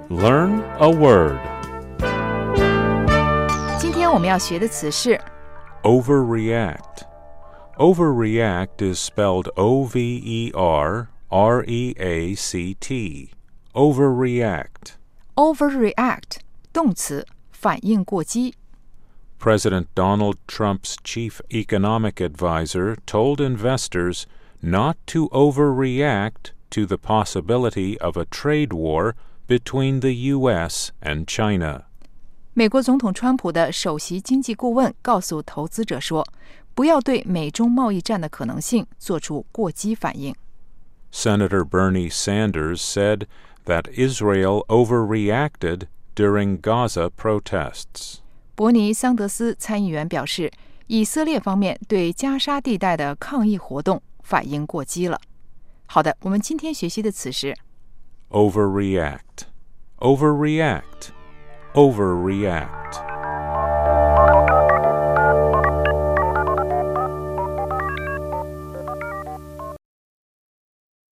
Learn a word. 今天我们要学的词是 Overreact. Overreact is spelled O-V-E-R-R-E-A-C-T. Overreact. overreact 动词反应过激。 President Donald Trump's chief economic advisor told investors not to overreact to the possibility of a trade war between the U.S. and China. 美国总统川普的首席经济顾问告诉投资者说，不要对美中贸易战的可能性做出过激反应。 Senator Bernie Sanders said that Israel overreacted during Gaza protests. 伯尼·桑德斯参议员表示，以色列方面对加沙地带的抗议活动反应过激了。好的，我们今天学习的词是 Overreact. Overreact. Overreact.